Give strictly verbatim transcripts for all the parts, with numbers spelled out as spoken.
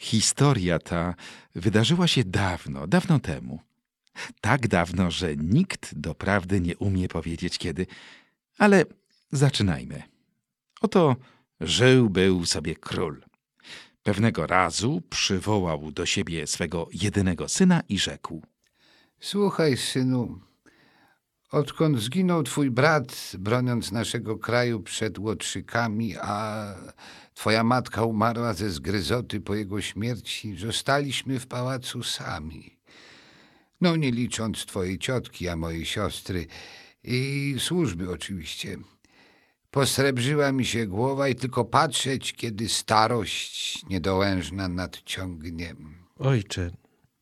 Historia ta wydarzyła się dawno, dawno temu. Tak dawno, że nikt doprawdy nie umie powiedzieć kiedy. Ale zaczynajmy. Oto żył-był sobie król. Pewnego razu przywołał do siebie swego jedynego syna i rzekł: Słuchaj, synu, odkąd zginął twój brat, broniąc naszego kraju przed Łotrzykami, a twoja matka umarła ze zgryzoty po jego śmierci, zostaliśmy w pałacu sami. No, nie licząc twojej ciotki, a mojej siostry i służby oczywiście. Posrebrzyła mi się głowa i tylko patrzeć, kiedy starość niedołężna nadciągnie. Ojcze,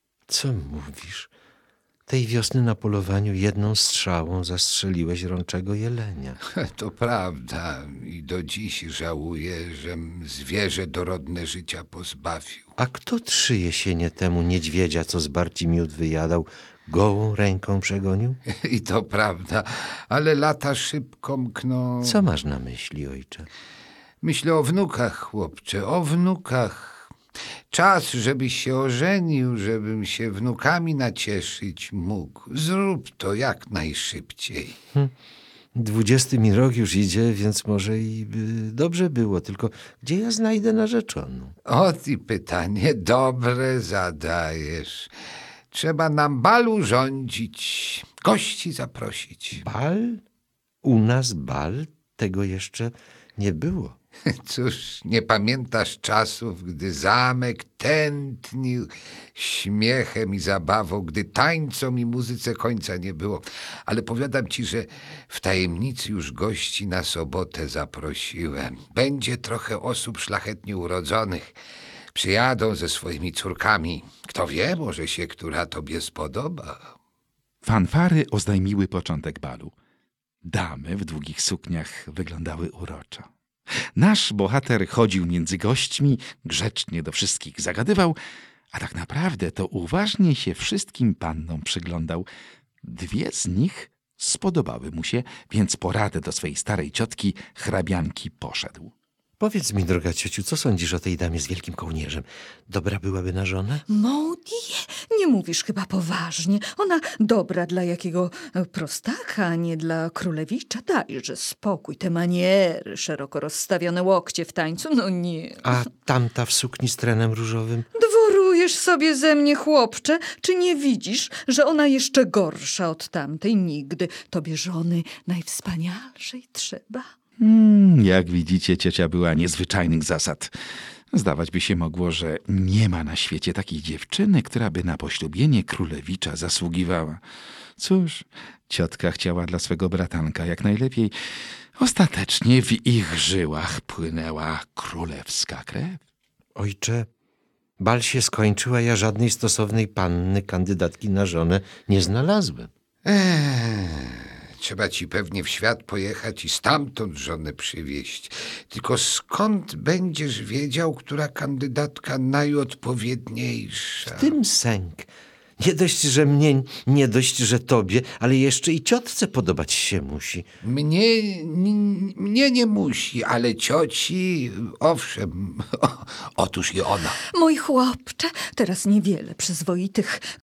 co mówisz? Tej wiosny na polowaniu jedną strzałą zastrzeliłeś rączego jelenia. To prawda i do dziś żałuję, żem zwierzę dorodne życia pozbawił. A kto trzy jesienie temu niedźwiedzia, co z barci miód wyjadał, gołą ręką przegonił? I to prawda, ale lata szybko mkną. Co masz na myśli, ojcze? Myślę o wnukach, chłopcze, o wnukach. Czas, żebyś się ożenił, żebym się wnukami nacieszyć mógł. Zrób to jak najszybciej. Hm. Dwudziesty mi rok już idzie, więc może i by dobrze było. Tylko gdzie ja znajdę narzeczoną? O, ty pytanie dobre zadajesz. Trzeba nam bal urządzić, gości zaprosić. Bal? U nas bal? Tego jeszcze nie było. Cóż, nie pamiętasz czasów, gdy zamek tętnił śmiechem i zabawą, gdy tańcom i muzyce końca nie było. Ale powiadam ci, że w tajemnicy już gości na sobotę zaprosiłem. Będzie trochę osób szlachetnie urodzonych. Przyjadą ze swoimi córkami. Kto wie, może się która tobie spodoba. Fanfary oznajmiły początek balu. Damy w długich sukniach wyglądały uroczo. Nasz bohater chodził między gośćmi, grzecznie do wszystkich zagadywał, a tak naprawdę to uważnie się wszystkim pannom przyglądał. Dwie z nich spodobały mu się, więc po radę do swej starej ciotki, hrabianki, poszedł. Powiedz mi, droga ciociu, co sądzisz o tej damie z wielkim kołnierzem? Dobra byłaby na żonę? Maudie, nie mówisz chyba poważnie. Ona dobra dla jakiego prostaka, a nie dla królewicza. Dajże spokój, te maniery, szeroko rozstawione łokcie w tańcu, no nie. A tamta w sukni z trenem różowym? Dworujesz sobie ze mnie, chłopcze. Czy nie widzisz, że ona jeszcze gorsza od tamtej nigdy? Tobie żony najwspanialszej trzeba. Hmm, jak widzicie, ciocia była niezwyczajnych zasad. Zdawać by się mogło, że nie ma na świecie takiej dziewczyny, która by na poślubienie królewicza zasługiwała. Cóż, ciotka chciała dla swego bratanka jak najlepiej. Ostatecznie w ich żyłach płynęła królewska krew. Ojcze, bal się skończył, a ja żadnej stosownej panny, kandydatki na żonę nie znalazłem. Eee. Trzeba ci pewnie w świat pojechać i stamtąd żonę przywieźć. Tylko skąd będziesz wiedział, która kandydatka najodpowiedniejsza? W tym sęk. Nie dość, że mnie, nie dość, że tobie, ale jeszcze i ciotce podobać się musi. Mnie, n- mnie nie musi, ale cioci, owszem, o, otóż i ona. Mój chłopcze, teraz niewiele przyzwoitych